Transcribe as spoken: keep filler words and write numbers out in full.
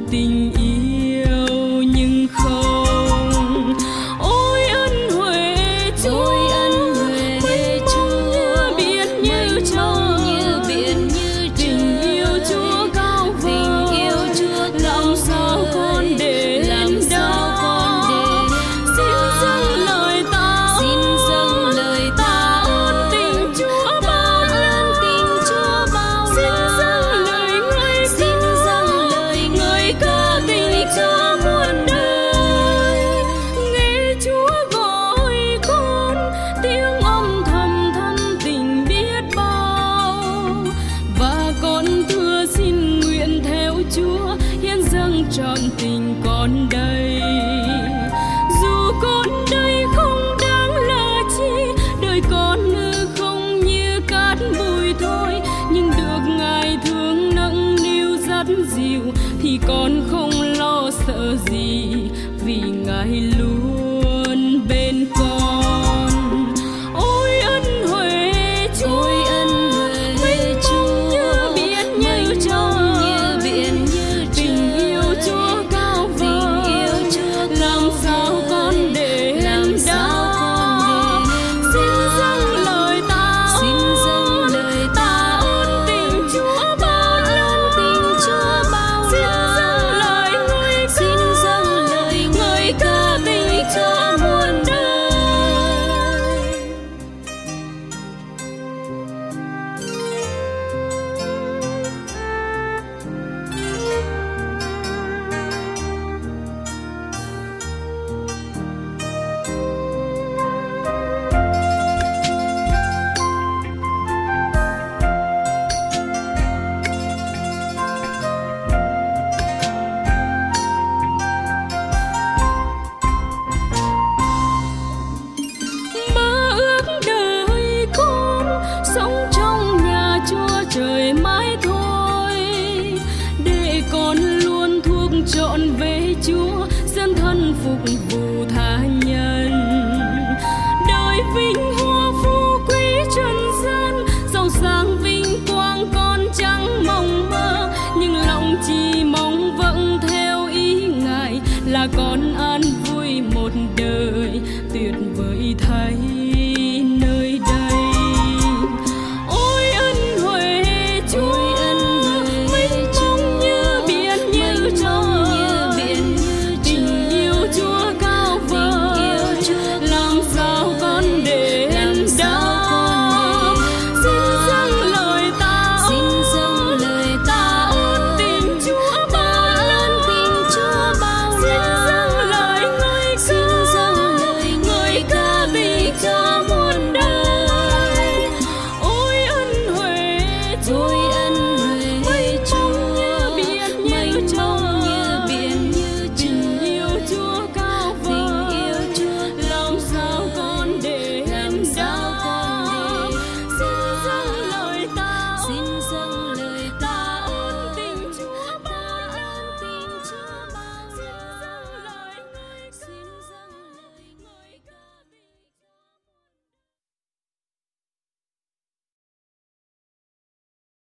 tình yêu nhưng không. Ôi ân huệ Chúa, ôi ân huệ Chúa, biển như trong như biển như tình yêu Chúa cao tình yêu Chúa làm sao con để làm sao con để xin dâng lời ta xin dâng lời ta ơn tình Chúa bao ơn tình Chúa bao xin dâng lời người xin dâng lời người ca tình cho muôn đời. Nghe Chúa gọi con tiếng âm thầm thâm tình biết bao, và con thưa xin nguyện theo Chúa hiến dâng trọn tình con đây. Dù con đây không đáng là chi, đời con ư không như cát bụi thôi, nhưng được Ngài thương nâng niu dắt dìu thì con không lo sợ gì, vì Ngài luôn bên con. Ôi ân huệ Chúa, ôi ân huệ Chúa, như biển như trong như biển như tình yêu Chúa cao tình yêu Chúa làm sao con để làm sao con để xin dâng lời ta xin dâng lời ta ơn tình Chúa bao ơn tình Chúa bao xin dâng lời người xin dâng lời người ca tình cho muôn đời. Mơ ước đời con sống trong nhà Chúa trời mãi thôi, để con luôn thuộc trọn về Chúa, dân thân phục vụ tha nhân. Đời vinh hoa phú quý trần gian, giàu sang vinh quang con chẳng mong mơ, nhưng lòng chỉ mong vâng theo ý Ngài là con